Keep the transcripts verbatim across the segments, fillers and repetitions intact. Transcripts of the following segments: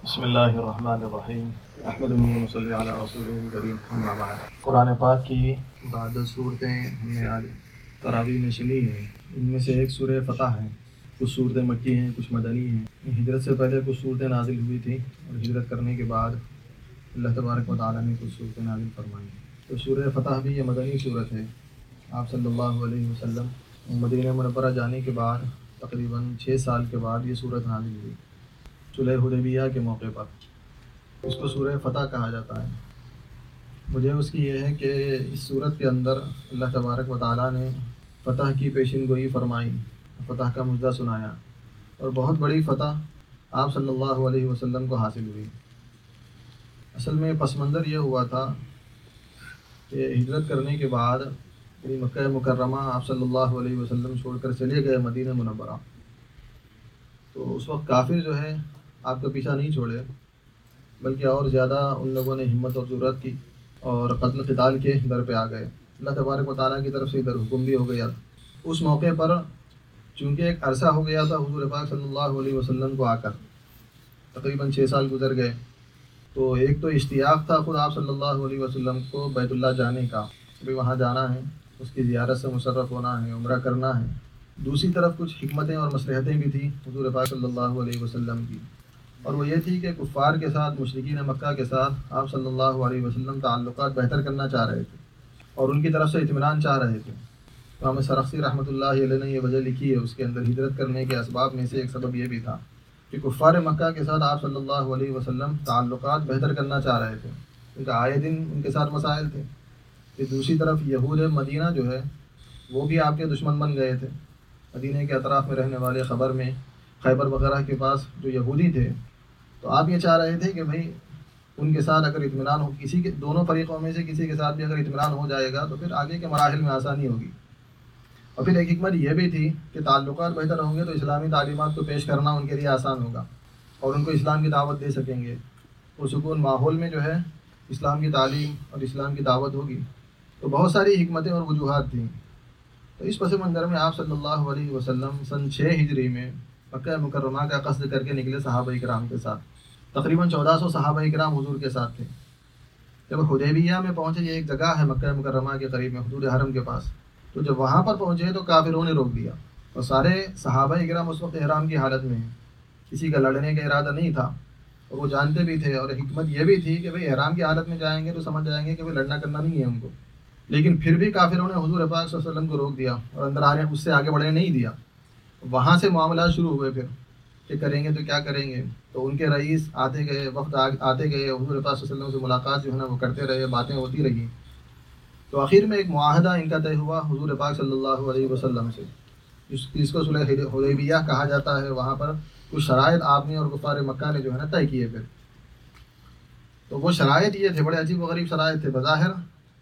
بسم اللہ الرحمن الرحیم احمد صلی علی رسول کریم اما بعد۔ قرآن پاک کی بعض صورتیں ہم نے آج تراویح میں سنی ہیں۔ ان میں سے ایک سورہ فتح ہے، کچھ صورتیں مکی ہیں، کچھ مدنی ہیں۔ ہجرت سے پہلے کچھ صورتیں نازل ہوئی تھیں اور ہجرت کرنے کے بعد اللہ تبارک و تعالیٰ نے کچھ صورتیں نازل فرمائیں۔ تو سورہ فتح بھی یہ مدنی صورت ہے۔ آپ صلی اللہ علیہ وسلم مدینہ منورہ جانے کے بعد تقریباً چھ سال کے بعد یہ صورت نازل ہوئی، صلح حدیبیہ کے موقع پر۔ اس کو سورہ فتح کہا جاتا ہے۔ وجہ اس کی یہ ہے کہ اس صورت کے اندر اللہ تبارک و تعالیٰ نے فتح کی پیشن گوئی فرمائی، فتح کا مژدہ سنایا، اور بہت بڑی فتح آپ صلی اللہ علیہ وسلم کو حاصل ہوئی۔ اصل میں پس منظر یہ ہوا تھا کہ ہجرت کرنے کے بعد مکہ مکرمہ آپ صلی اللہ علیہ وسلم چھوڑ کر چلے گئے مدینہ منورہ، تو اس وقت کافر جو ہے آپ کا پیچھا نہیں چھوڑے، بلکہ اور زیادہ ان لوگوں نے ہمت اور جرأت کی اور قتل قتال کے در پہ آ گئے۔ اللہ تبارک و تعالیٰ کی طرف سے ادھر حکم بھی ہو گیا تھا۔ اس موقع پر چونکہ ایک عرصہ ہو گیا تھا حضور پاک صلی اللہ علیہ وسلم کو آ کر، تقریباً چھ سال گزر گئے، تو ایک تو اشتیاق تھا خود آپ صلی اللہ علیہ وسلم کو بیت اللہ جانے کا، بھی وہاں جانا ہے، اس کی زیارت سے مشرف ہونا ہے، عمرہ کرنا ہے۔ دوسری طرف کچھ حکمتیں اور مصلحتیں بھی تھیں حضور پاک صلی اللہ علیہ وسلم کی، اور وہ یہ تھی کہ کفار کے ساتھ، مشرکین مکہ کے ساتھ آپ صلی اللہ علیہ وسلم تعلقات بہتر کرنا چاہ رہے تھے اور ان کی طرف سے اطمینان چاہ رہے تھے۔ امام سرخسی رحمۃ اللہ علیہ نے یہ وجہ لکھی ہے، اس کے اندر ہجرت کرنے کے اسباب میں سے ایک سبب یہ بھی تھا کہ کفار مکہ کے ساتھ آپ صلی اللہ علیہ وسلم تعلقات بہتر کرنا چاہ رہے تھے، کیونکہ آئے دن ان کے ساتھ مسائل تھے۔ کہ دوسری طرف یہود مدینہ جو ہے وہ بھی آپ کے دشمن بن گئے تھے۔ مدینہ کے اطراف میں رہنے والے خبر میں، خیبر وغیرہ کے پاس جو یہودی تھے، تو آپ یہ چاہ رہے تھے کہ بھئی ان کے ساتھ اگر اطمینان ہو، کسی کے دونوں فریقوں میں سے کسی کے ساتھ بھی اگر اطمینان ہو جائے گا تو پھر آگے کے مراحل میں آسانی ہوگی۔ اور پھر ایک حکمت یہ بھی تھی کہ تعلقات بہتر ہوں گے تو اسلامی تعلیمات کو پیش کرنا ان کے لیے آسان ہوگا اور ان کو اسلام کی دعوت دے سکیں گے۔ پرسکون ماحول میں جو ہے اسلام کی تعلیم اور اسلام کی دعوت ہوگی۔ تو بہت ساری حکمتیں اور وجوہات تھیں۔ تو اس پس منظر میں آپ صلی اللہ علیہ وسلم سن چھ ہجری میں مکہ مکرمہ کا قصد کر کے نکلے صحابہ کرام کے ساتھ۔ تقریباً چودہ سو صحابہ کرام حضور کے ساتھ تھے۔ جب حدیبیہ میں پہنچے، یہ ایک جگہ ہے مکہ مکرمہ کے قریب میں حدود حرم کے پاس، تو جب وہاں پر پہنچے تو کافروں نے روک دیا، اور سارے صحابہ کرام اس وقت احرام کی حالت میں ہیں، کسی کا لڑنے کا ارادہ نہیں تھا، اور وہ جانتے بھی تھے، اور حکمت یہ بھی تھی کہ بھئی احرام کی حالت میں جائیں گے تو سمجھ جائیں گے کہ بھئی لڑنا کرنا نہیں ہے ان کو، لیکن پھر بھی کافروں نے حضور پاک صلی اللہ علیہ وسلم کو روک دیا اور اندر آنے اس سے آگے بڑھنے نہیں دیا۔ وہاں سے معاملات شروع ہوئے پھر کہ کریں گے تو کیا کریں گے۔ تو ان کے رئیس آتے گئے، وقت آتے گئے، حضور پاک صلی اللہ علیہ وسلم سے ملاقات جو ہے نا وہ کرتے رہے، باتیں ہوتی رہیں۔ تو آخر میں ایک معاہدہ ان کا طے ہوا حضور پاک صلی اللہ علیہ وسلم سے، جس کو صلح حدیبیہ کہا جاتا ہے۔ وہاں پر کچھ شرائط آپ نے اور کفار مکہ نے جو ہے نا طے کیے پھر۔ تو وہ شرائط یہ تھے، بڑے عجیب و غریب شرائط تھے، بظاہر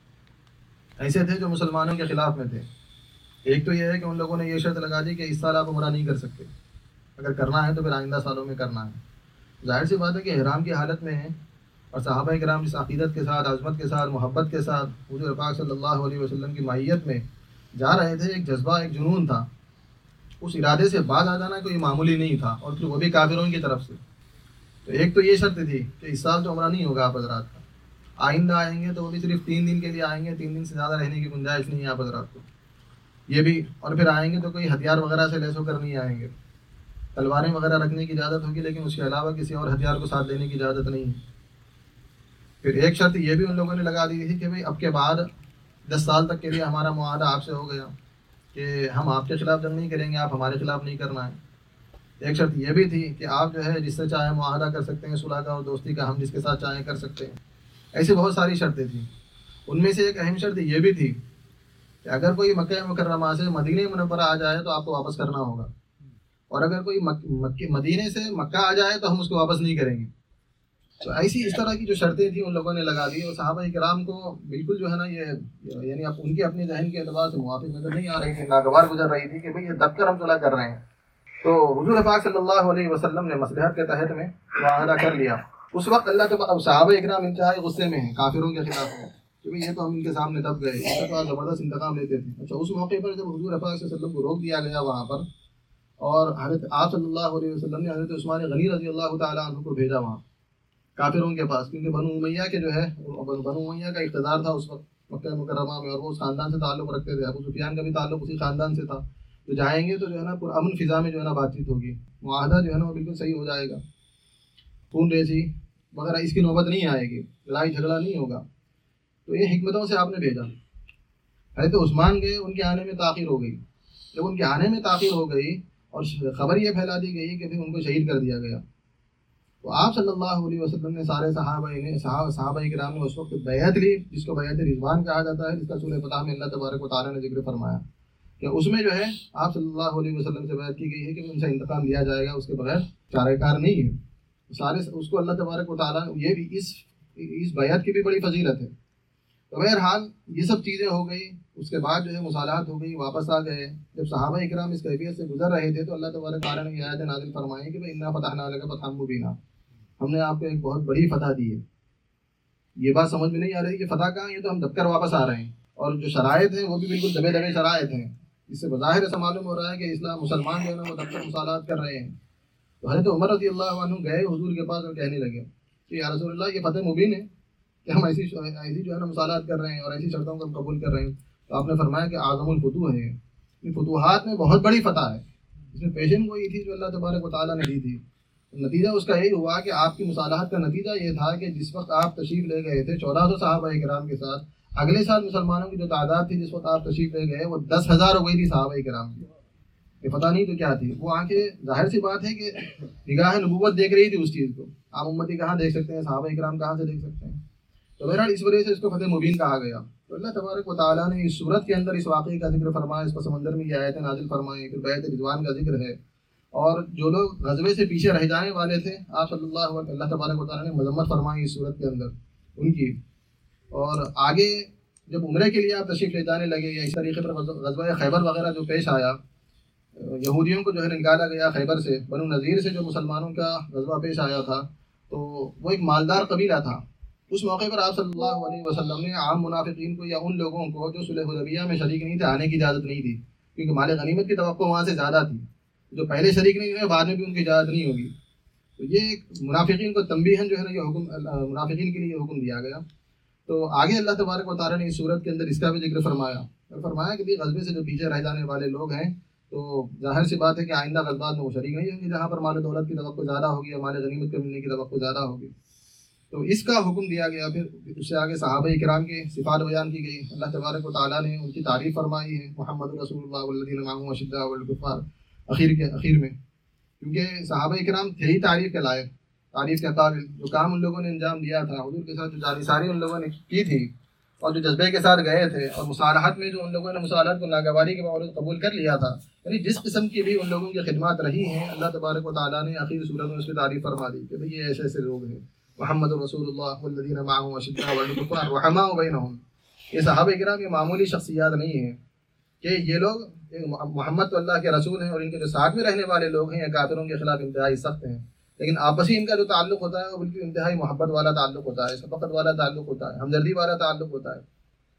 ایسے تھے جو مسلمانوں کے خلاف میں تھے۔ ایک تو یہ ہے کہ ان لوگوں نے یہ شرط لگا دی کہ اس سال آپ عمرہ نہیں کر سکتے، اگر کرنا ہے تو پھر آئندہ سالوں میں کرنا ہے۔ ظاہر سی بات ہے کہ احرام کی حالت میں ہیں، اور صحابہ کرام جس عقیدت کے ساتھ، عظمت کے ساتھ، محبت کے ساتھ حضور پاک صلی اللہ علیہ وسلم کی معیت میں جا رہے تھے، ایک جذبہ، ایک جنون تھا۔ اس ارادے سے بعد آ جانا کوئی معمولی نہیں تھا، اور پھر وہ بھی کافروں کی طرف سے۔ تو ایک تو یہ شرط تھی کہ اس سال تو عمرہ نہیں ہوگا آپ حضرات کا، آئندہ آئیں گے تو وہ بھی صرف تین دن کے لیے آئیں گے، تین دن سے زیادہ رہنے کی گنجائش نہیں ہے آپ حضرات کو، یہ بھی۔ اور پھر آئیں گے تو کوئی ہتھیار وغیرہ سے لیس ہو کر نہیں آئیں گے، تلواریں وغیرہ رکھنے کی اجازت ہوگی، لیکن اس کے علاوہ کسی اور ہتھیار کو ساتھ لینے کی اجازت نہیں ہے۔ پھر ایک شرط یہ بھی ان لوگوں نے لگا دی تھی کہ بھئی اب کے بعد دس سال تک کے لیے ہمارا معاہدہ آپ سے ہو گیا کہ ہم آپ کے خلاف جنگ نہیں کریں گے، آپ ہمارے خلاف نہیں کرنا ہے۔ ایک شرط یہ بھی تھی کہ آپ جو ہے جس سے چاہیں معاہدہ کر سکتے ہیں صلح کا اور دوستی کا، ہم جس کے ساتھ چاہیں کر سکتے ہیں۔ ایسی بہت ساری شرطیں تھیں۔ ان میں سے ایک اہم شرط یہ بھی تھی کہ اگر کوئی مکہ مکرمہ سے مدینہ منورہ آ جائے تو آپ کو واپس کرنا ہوگا، اور اگر کوئی مدینے سے مکہ آ جائے تو ہم اس کو واپس نہیں کریں گے۔ تو ایسی اس طرح کی جو شرطیں تھیں ان لوگوں نے لگا دی، اور صحابہ کرام کو بالکل جو ہے نا یہ یعنی اب ان کے اپنے ذہن کے اعتبار سے موافق نظر نہیں آ رہی تھی، ناگوار گزر رہی تھی کہ بھئی یہ دب کر ہم صلح کر رہے ہیں۔ تو حضور پاک صلی اللہ علیہ وسلم نے مصلحت کے تحت میں معاہدہ کر لیا۔ اس وقت اللہ کے اب صحابہ کرام انتہائی غصے میں ہیں، کافروں کے خلاف ہیں کہ بھئی یہ تو ہم ان کے سامنے دب گئے، اس کا زبردست انتقام لیتے تھے۔ اچھا، اس موقع پر جب حضور پاک صلی اللہ علیہ وسلم کو روک دیا گیا وہاں پر، اور حضرت آپ صلی اللہ علیہ وسلم نے حضرت عثمان غنی رضی اللہ تعالیٰ عنہ کو بھیجا وہاں کافروں کے پاس، کیونکہ بنو امیہ کے جو ہے بنو امیہ کا اقتدار تھا اس وقت مکہ مکرمہ میں، اور وہ اس خاندان سے تعلق رکھتے تھے، ابو سفیان کا بھی تعلق اسی خاندان سے تھا. تو جائیں گے تو جو ہے نا امن فضا میں جو ہے نا بات چیت ہوگی، معاہدہ جو ہے نا وہ بالکل صحیح ہو جائے گا، خون ریزی وغیرہ اس کی نوبت نہیں آئے گی، لڑائی جھگڑا نہیں ہوگا. تو یہ حکمتوں سے آپ نے بھیجا. حضرت عثمان گئے، ان کے آنے میں تاخیر ہو گئی. جب ان کے آنے میں تاخیر ہو گئی اور خبر یہ پھیلا دی گئی کہ پھر ان کو شہید کر دیا گیا، تو آپ صلی اللہ علیہ وسلم نے سارے صحابہ نے صحابہ صحابہ کرام نے اس وقت بیعت لی، جس کو بیعت رضوان کہا جاتا ہے، جس کا سورہ فتح میں اللہ تبارک و تعالیٰ نے ذکر فرمایا کہ اس میں جو ہے آپ صلی اللہ علیہ وسلم سے بیعت کی گئی ہے کہ ان سے انتقام لیا جائے گا، اس کے بغیر چارہ کار نہیں ہے. سارے اس کو اللہ تبارک و تعالیٰ، یہ بھی اس اس بیعت کی بھی بڑی فضیلت ہے. تو بہرحال یہ سب چیزیں ہو گئی. اس کے بعد جو ہے مصالحات ہو گئی، واپس آ گئے. جب صحابہ اکرام اس کیفیت سے گزر رہے تھے تو اللہ تبارک و تعالیٰ نے یہ آیت نازل فرمائی کہ انا فتحنا لک فتحا مبینا، ہم نے آپ کو ایک بہت بڑی فتح دی ہے. یہ بات سمجھ میں نہیں آ رہی کہ فتح کہاں، یہ تو ہم دب کر واپس آ رہے ہیں، اور جو شرائط ہیں وہ بھی بالکل دبے دبے شرائط ہیں. اس سے بظاہر ایسا معلوم ہو رہا ہے کہ اسلام مسلمان جو ہے نا وہ دب کر مصالحات کر رہے ہیں. تو حضرت عمر رضی اللہ عنہ گئے حضور کے پاس اور کہنے لگے کہ یا رسول اللہ، یہ فتح مبین ہے کہ ہم ایسی ایسی جو ہے نا مصالحات کر رہے ہیں اور ایسی شرطوں کو ہم قبول کر رہے ہیں. تو آپ نے فرمایا کہ اعظم الفتوح ہے، یہ فتوحات میں بہت بڑی فتح ہے. اس میں پیشن گوئی تھی جو اللہ تبارک و تعالیٰ نے دی تھی. نتیجہ اس کا یہی ہوا کہ آپ کی مصالحت کا نتیجہ یہ تھا کہ جس وقت آپ تشریف لے گئے تھے چودہ سو صحابہ کرام کے ساتھ، اگلے سال مسلمانوں کی جو تعداد تھی جس وقت آپ تشریف لے گئے وہ دس ہزار ہو گئی تھی صحابہ کرام کی. یہ پتہ نہیں تو کیا تھی وہ آنکھیں. ظاہر سی بات ہے کہ نگاہ نبوت دیکھ رہی تھی اس چیز کو. عام امتی کہاں دیکھ سکتے ہیں، صحابہ کرام کہاں سے دیکھ سکتے ہیں. تو بہرحال اس وجہ سے اس کو فتح مبین کہا گیا. تو اللہ تبارک و تعالیٰ نے اس صورت کے اندر اس واقعے کا ذکر فرمایا، اس پس منظر میں یہ آیتیں نازل فرمائیں، پھر بیعت رضوان کا ذکر ہے. اور جو لوگ غزوے سے پیچھے رہ جانے والے تھے آپ صلی اللہ علیہ اللہ تبارک و تعالیٰ نے مذمت فرمائی اس صورت کے اندر ان کی. اور آگے جب عمرے کے لیے آپ تشریف لے جانے لگے یا اس طریقے پر غزوہ خیبر وغیرہ جو پیش آیا، یہودیوں کو جو ہے نکالا گیا خیبر سے، بنو نذیر سے جو مسلمانوں کا غزوہ پیش آیا تھا، تو وہ ایک مالدار قبیلہ تھا. اس موقع پر آپ صلی اللہ علیہ وسلم نے عام منافقین کو یا ان لوگوں کو جو صلح حدیبیہ میں شریک نہیں تھے آنے کی اجازت نہیں دی، کیونکہ مال غنیمت کی توقع وہاں سے زیادہ تھی. جو پہلے شریک نہیں ہوئے بعد میں بھی ان کی اجازت نہیں ہوگی. تو یہ منافقین کو تنبیہاً جو ہے نا یہ حکم منافقین کے لیے یہ حکم دیا گیا. تو آگے اللہ تبارک و تعالیٰ نے اس صورت کے اندر اس کا بھی ذکر فرمایا اور فرمایا کہ غزبے سے جو پیچھے رہ جانے والے لوگ ہیں تو ظاہر سی بات ہے کہ آئندہ غزوات میں وہ شریک نہیں ہوں گے جہاں پر مال دولت کی توقع زیادہ ہوگی یا مال غنیمت کے ملنے کی توقع زیادہ ہوگی. تو اس کا حکم دیا گیا. پھر اس سے آگے صحابہ کرام کی صفات بیان کی گئی. اللہ تبارک و تعالیٰ نے ان کی تعریف فرمائی ہے، محمد رسول اللہ والذین معہ اشداء علی الکفار اخیر کے اخیر میں، کیونکہ صحابہ کرام تھے ہی تعریف کے لائق، تعریف کے قابل. جو کام ان لوگوں نے انجام دیا تھا، حضور کے ساتھ جو جانثاری ان لوگوں نے کی تھی اور جو جذبے کے ساتھ گئے تھے، اور مصالحت میں جو ان لوگوں نے مصالحت کو ناگواری کے باوجود قبول کر لیا تھا، یعنی جس قسم کی بھی ان لوگوں کی خدمات رہی ہیں، اللہ تبارک و تعالیٰ نے آخری صورت میں اس کی تعریف فرما دی کہ بھئی یہ ایسے ایسے لوگ ہیں. محمد رسول اللہ والذین معہ اشداء علی الکفار رحماء بینہم. یہ صحابہ کرام یہ معمولی شخصیات نہیں ہیں کہ یہ لوگ محمد تو اللہ کے رسول ہیں اور ان کے جو ساتھ میں رہنے والے لوگ ہیں یا کافروں کے خلاف انتہائی سخت ہیں، لیکن آپسی ان کا جو تعلق ہوتا ہے وہ بالکل انتہائی محبت والا تعلق ہوتا ہے، شفقت والا تعلق ہوتا ہے، ہمدردی والا تعلق ہوتا ہے.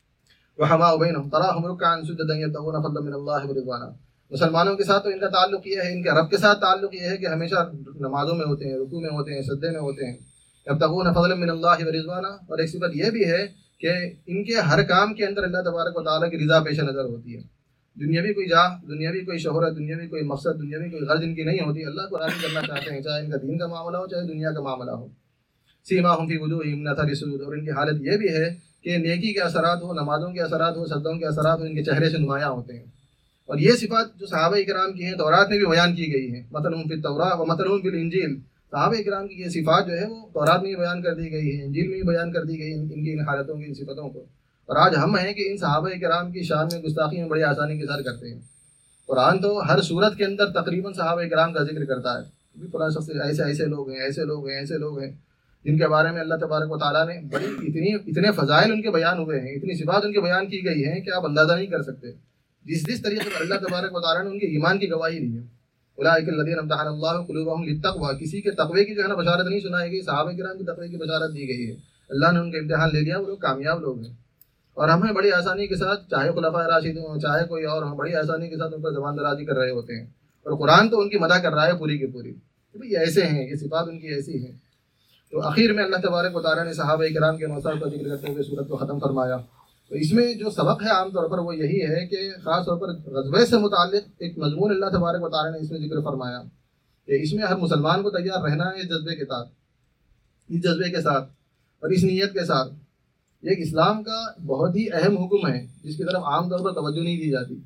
رحماء بینہم تراہم رکعا سجدا یبتغون فضلا من اللہ ورضوانا. مسلمانوں کے ساتھ تو ان کا تعلق یہ ہے، ان کے رب کے ساتھ تعلق یہ ہے کہ ہمیشہ نمازوں میں ہوتے ہیں، رکوع میں ہوتے ہیں، سجدے میں ہوتے ہیں. یبتغون فضلا من اللہ ورضوانا. اور ایک صفت یہ بھی ہے کہ ان کے ہر کام کے اندر اللہ تبارک و تعالیٰ کی رضا پیش نظر ہوتی ہے. دنیاوی کوئی جاہ، دنیاوی کوئی شہرت، دنیاوی کوئی مقصد، دنیاوی کوئی غرض ان کی نہیں ہوتی. اللہ کو راضی کرنا چاہتے ہیں، چاہے ان کا دین کا معاملہ ہو چاہے دنیا کا معاملہ ہو. سیماہم فی وجوہہم من اثر السجود. اور ان کی حالت یہ بھی ہے کہ نیکی کے اثرات ہو، نمازوں کے اثرات ہو، سجدوں کے اثرات ہو، ان کے چہرے سے نمایاں ہوتے ہیں. اور یہ صفات جو صحابہ کرام کی ہیں تورات میں بھی بیان کی گئی ہیں. مثلہم فی التوراۃ و مثلہم فی الانجیل. صحابہ کرام کی یہ صفات جو ہے وہ تورات میں بھی بیان کر دی گئی ہے، انجیل میں بھی بیان کر دی گئی ان کی ان حالتوں کی، ان صفتوں کو. اور آج ہم ہیں کہ ان صحابہ کرام کی شان میں گستاخی میں بڑی آسانی کے ساتھ کرتے ہیں. قرآن تو ہر صورت کے اندر تقریباً صحابہ کرام کا ذکر کرتا ہے. قرآن شخص ایسے ایسے لوگ ہیں، ایسے لوگ ہیں، ایسے لوگ ہیں جن کے بارے میں اللہ تبارک و تعالیٰ نے بڑی اتنی اتنے فضائل ان کے بیان ہوئے ہیں، اتنی صفات ان کے بیان کی گئی ہیں کہ آپ اندازہ نہیں کر سکتے. جس جس طریقے پر اللہ تبارک و تعالیٰ نے ان کے ایمان کی گواہی دی ہے. اولئک الذین امتحن اللہ قلوبہم للتقوی. کسی کے تقوی کی جو ہے نا بشارت نہیں سنائی گئی، صحابہ کرام کی تقوی کی بشارت دی گئی ہے. اللہ نے ان کے امتحان لے لیا، وہ لوگ کامیاب لوگ ہیں. اور ہمیں بڑی آسانی کے ساتھ چاہے خلفاء راشدین ہوں چاہے کوئی اور ہم بڑی آسانی کے ساتھ ان پر زبان درازی کر رہے ہوتے ہیں، اور قرآن تو ان کی مدح کر رہا ہے پوری کی پوری کہ بھئی ایسے ہیں، یہ صفات ان کی ایسی ہیں. تو آخر میں اللہ تبارک و تعالیٰ نے صحابہ کرام کے موقف کا ذکر کرتے ہوئے سورت کو ختم فرمایا۔ تو اس میں جو سبق ہے عام طور پر وہ یہی ہے کہ خاص طور پر غزوے سے متعلق ایک مضمون اللہ تبارک و تعالیٰ نے اس میں ذکر فرمایا کہ اس میں ہر مسلمان کو تیار رہنا ہے اس جذبے کے ساتھ، اس جذبے کے ساتھ اور اس نیت کے ساتھ۔ یہ ایک اسلام کا بہت ہی اہم حکم ہے جس کی طرف عام طور پر توجہ نہیں دی جاتی۔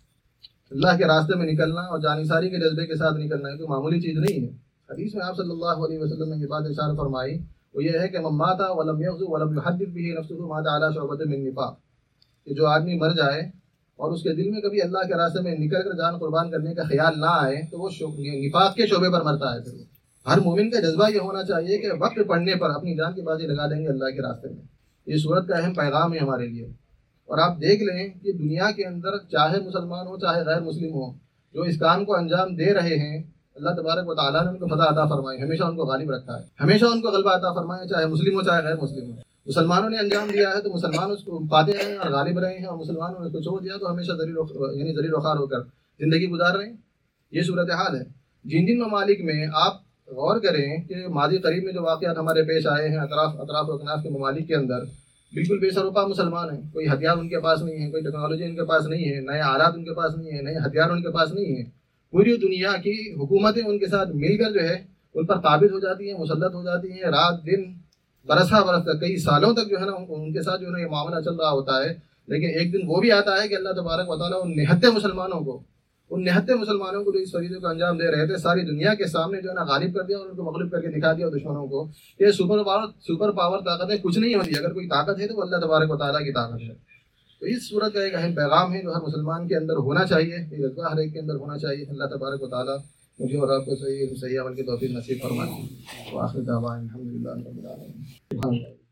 اللہ کے راستے میں نکلنا اور جانثاری کے جذبے کے ساتھ نکلنا ہے کوئی معمولی چیز نہیں ہے۔ حدیث میں آپ صلی اللہ علیہ وسلم نے یہ بات ارشاد فرمائی وہ یہ ہے کہ من مات ولم یغزو ولم یحدث به نفسه مات علی شعبۃ من نفاق، کہ جو آدمی مر جائے اور اس کے دل میں کبھی اللہ کے راستے میں نکل کر جان قربان کرنے کا خیال نہ آئے تو وہ نفاق کے شعبے پر مرتا ہے۔ پھر ہر مومن کا جذبہ یہ ہونا چاہیے کہ وقت پڑنے پر اپنی جان کی بازی لگا دیں گے اللہ کے راستے میں۔ یہ صورت کا اہم پیغام ہے ہمارے لیے۔ اور آپ دیکھ لیں کہ دنیا کے اندر چاہے مسلمان ہو چاہے غیر مسلم ہو، جو اس کام کو انجام دے رہے ہیں اللہ تبارک و تعالیٰ نے ان کو فتح عطا فرمائی، ہمیشہ ان کو غالب رکھا ہے، ہمیشہ ان کو غلبہ عطا فرمایا، چاہے مسلم ہو چاہے غیر مسلم ہو۔ مسلمانوں نے انجام دیا ہے تو مسلمان اس کو پاتے رہے ہیں اور غالب رہے ہیں، اور مسلمانوں نے اس کو چھوڑ دیا تو ہمیشہ ذلیل یعنی ذلیل وخوار ہو کر زندگی گزار رہے ہیں۔ یہ صورتحال ہے۔ جن جن ممالک میں آپ غور کریں کہ ماضی قریب میں جو واقعات ہمارے پیش آئے ہیں اطراف اطراف و اکناف کے ممالک کے اندر، بالکل بے سروپا مسلمان ہیں، کوئی ہتھیار ان کے پاس نہیں ہے، کوئی ٹیکنالوجی ان کے پاس نہیں ہے، نئے آلات ان کے پاس نہیں ہے، نئے ہتھیار ان کے پاس نہیں ہے۔ پوری دنیا کی حکومتیں ان کے ساتھ مل کر جو ہے ان پر قابض ہو جاتی ہیں، مسلط ہو جاتی ہیں، رات دن برسا برس تک کئی سالوں تک جو ہے نا ان کے ساتھ جو ہے نا یہ معاملہ چل رہا ہوتا ہے۔ لیکن ایک دن وہ بھی آتا ہے کہ اللہ تبارک و تعالیٰ ان نہتے مسلمانوں کو ان نہتے مسلمانوں کو جو اس فریضے کو انجام دے رہے تھے ساری دنیا کے سامنے جو ہے نا غالب کر دیا اور ان کو مغلوب کر کے دکھا دیا دشمنوں کو۔ یہ سپر پاور سپر پاور طاقتیں کچھ نہیں ہوتی، اگر کوئی طاقت ہے تو وہ اللہ تبارک و تعالیٰ کی طاقت ہے۔ تو اس صورت کا ایک اہم پیغام ہے جو ہر مسلمان کے اندر ہونا چاہیے، یہ جذبہ ہر ایک کے اندر ہونا چاہیے۔ اللہ تبارک و تعالیٰ مجھے اور آپ کو صحیح صحیح عمل کی توفیق نصیب فرمائے۔ وآخر دعوانا الحمدللہ رب العالمین۔